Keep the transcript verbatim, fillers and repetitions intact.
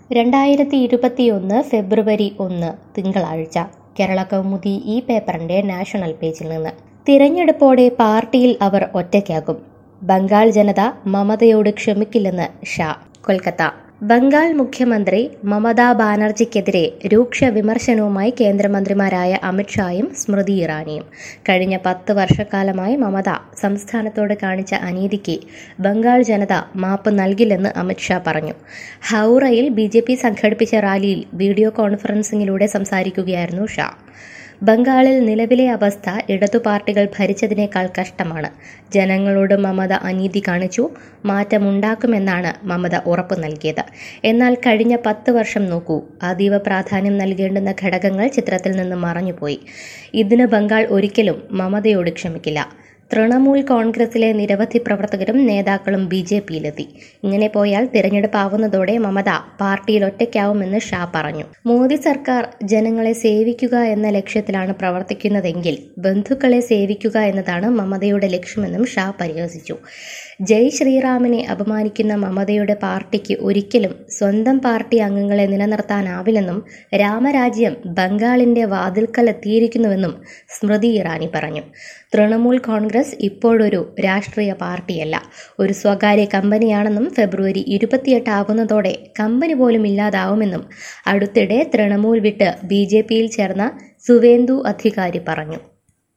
രണ്ടായിരത്തി ഇരുപത്തിയൊന്ന് ഫെബ്രുവരി ഒന്ന് തിങ്കളാഴ്ച കേരള കൗമുദി ഈ പേപ്പറിന്റെ നാഷണൽ പേജിൽ നിന്ന് തിരഞ്ഞെടുപ്പോടെ പാർട്ടിയിൽ അവർ ഒറ്റയ്ക്കാകും. ബംഗാൾ ജനത മമതയോട് ക്ഷമിക്കില്ലെന്ന് ഷാ. കൊൽക്കത്ത. ബംഗാൾ മുഖ്യമന്ത്രി മമതാ ബാനർജിക്കെതിരെ രൂക്ഷ വിമർശനവുമായി കേന്ദ്രമന്ത്രിമാരായ അമിത്ഷായും സ്മൃതി ഇറാനിയും. കഴിഞ്ഞ പത്ത് വർഷക്കാലമായി മമത സംസ്ഥാനത്തോട് കാണിച്ച അനീതിക്ക് ബംഗാൾ ജനത മാപ്പ് നൽകില്ലെന്ന് അമിത്ഷാ പറഞ്ഞു. ഹൗറയിൽ ബി ജെ പി സംഘടിപ്പിച്ച റാലിയിൽ വീഡിയോ കോൺഫറൻസിംഗിലൂടെ സംസാരിക്കുകയായിരുന്നു ഷാ. ബംഗാളിൽ നിലവിലെ അവസ്ഥ ഇടതു പാർട്ടികൾ ഭരിച്ചതിനേക്കാൾ കഷ്ടമാണ്. ജനങ്ങളോട് മമത അനീതി കാണിച്ചു. മാറ്റമുണ്ടാക്കുമെന്നാണ് മമത ഉറപ്പു നൽകിയത്. എന്നാൽ കഴിഞ്ഞ പത്ത് വർഷം നോക്കൂ. അതീവ പ്രാധാന്യം നൽകേണ്ടുന്ന ഘടകങ്ങൾ ചിത്രത്തിൽ നിന്ന് മറഞ്ഞുപോയി. ഇതിന് ബംഗാൾ ഒരിക്കലും മമതയോട് ക്ഷമിക്കില്ല. തൃണമൂൽ കോൺഗ്രസിലെ നിരവധി പ്രവർത്തകരും നേതാക്കളും ബി ജെ പിയിലെത്തി. ഇങ്ങനെ പോയാൽ തിരഞ്ഞെടുപ്പാവുന്നതോടെ മമത പാർട്ടിയിൽ ഒറ്റയ്ക്കാവുമെന്ന് ഷാ പറഞ്ഞു. മോദി സർക്കാർ ജനങ്ങളെ സേവിക്കുക എന്ന ലക്ഷ്യത്തിലാണ് പ്രവർത്തിക്കുന്നതെങ്കിൽ ബന്ധുക്കളെ സേവിക്കുക എന്നതാണ് മമതയുടെ ലക്ഷ്യമെന്നും ഷാ പരിഹസിച്ചു. ജയ് ശ്രീറാമിനെ അപമാനിക്കുന്ന മമതയുടെ പാർട്ടിക്ക് ഒരിക്കലും സ്വന്തം പാർട്ടി അംഗങ്ങളെ നിലനിർത്താനാവില്ലെന്നും രാമരാജ്യം ബംഗാളിന്റെ വാതിൽക്കലെത്തിയിരിക്കുന്നുവെന്നും സ്മൃതി ഇറാനി പറഞ്ഞു. തൃണമൂൽ കോൺഗ്രസ് ഇപ്പോഴൊരു രാഷ്ട്രീയ പാർട്ടിയല്ല, ഒരു സ്വകാര്യ കമ്പനിയാണെന്നും ഫെബ്രുവരി ഇരുപത്തിയെട്ട് ആകുന്നതോടെ കമ്പനി പോലും ഇല്ലാതാവുമെന്നും അടുത്തിടെ തൃണമൂൽ വിട്ട് ബി ജെ പിയിൽ ചേർന്ന സുവേന്ദു അധികാരി പറഞ്ഞു.